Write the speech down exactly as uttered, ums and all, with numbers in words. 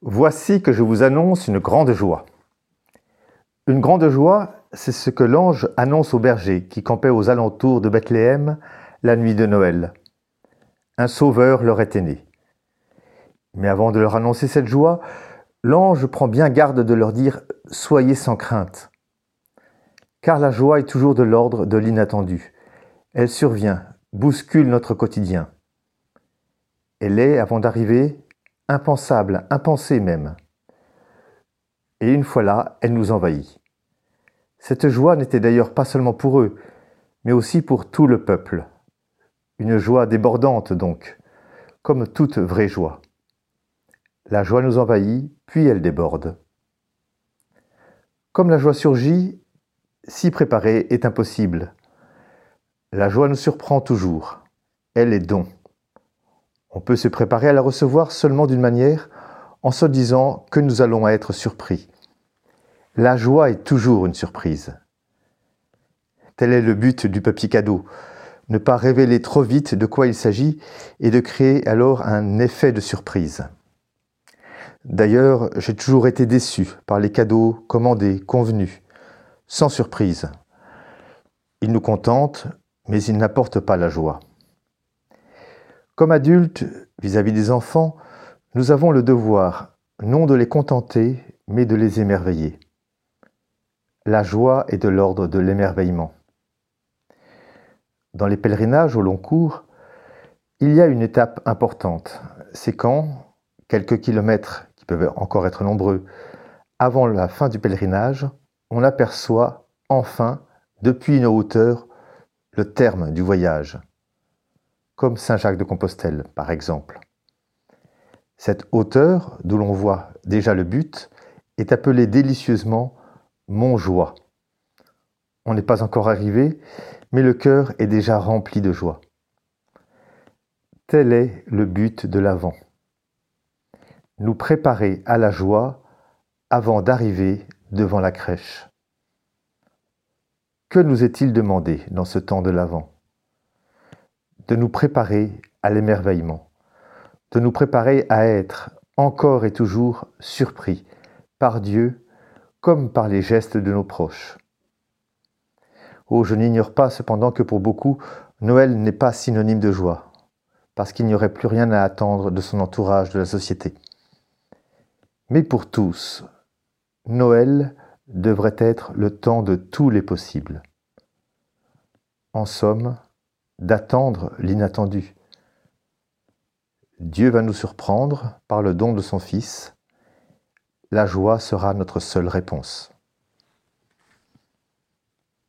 Voici que je vous annonce une grande joie. Une grande joie, c'est ce que l'ange annonce aux bergers qui campaient aux alentours de Bethléem la nuit de Noël. Un sauveur leur était né. Mais avant de leur annoncer cette joie, l'ange prend bien garde de leur dire « Soyez sans crainte ». Car la joie est toujours de l'ordre de l'inattendu. Elle survient, bouscule notre quotidien. Elle est, avant d'arriver, impensable, impensée même. Et une fois là, elle nous envahit. Cette joie n'était d'ailleurs pas seulement pour eux, mais aussi pour tout le peuple. Une joie débordante donc, comme toute vraie joie. La joie nous envahit, puis elle déborde. Comme la joie surgit, s'y préparer est impossible. La joie nous surprend toujours. Elle est don. On peut se préparer à la recevoir seulement d'une manière, en se disant que nous allons être surpris. La joie est toujours une surprise. Tel est le but du papier cadeau, ne pas révéler trop vite de quoi il s'agit et de créer alors un effet de surprise. D'ailleurs, j'ai toujours été déçu par les cadeaux commandés, convenus, sans surprise. Ils nous contentent, mais ils n'apportent pas la joie. Comme adultes, vis-à-vis des enfants, nous avons le devoir, non de les contenter, mais de les émerveiller. La joie est de l'ordre de l'émerveillement. Dans les pèlerinages au long cours, il y a une étape importante. C'est quand, quelques kilomètres, qui peuvent encore être nombreux, avant la fin du pèlerinage, on aperçoit enfin, depuis une hauteur, le terme du voyage. Comme Saint-Jacques-de-Compostelle, par exemple. Cette hauteur, d'où l'on voit déjà le but, est appelée délicieusement Montjoie. On n'est pas encore arrivé, mais le cœur est déjà rempli de joie. Tel est le but de l'Avent. Nous préparer à la joie avant d'arriver devant la crèche. Que nous est-il demandé dans ce temps de l'Avent ? De nous préparer à l'émerveillement, de nous préparer à être encore et toujours surpris par Dieu comme par les gestes de nos proches. Oh, je n'ignore pas cependant que pour beaucoup, Noël n'est pas synonyme de joie, parce qu'il n'y aurait plus rien à attendre de son entourage, de la société. Mais pour tous, Noël devrait être le temps de tous les possibles. En somme, d'attendre l'inattendu. Dieu va nous surprendre par le don de son Fils. La joie sera notre seule réponse.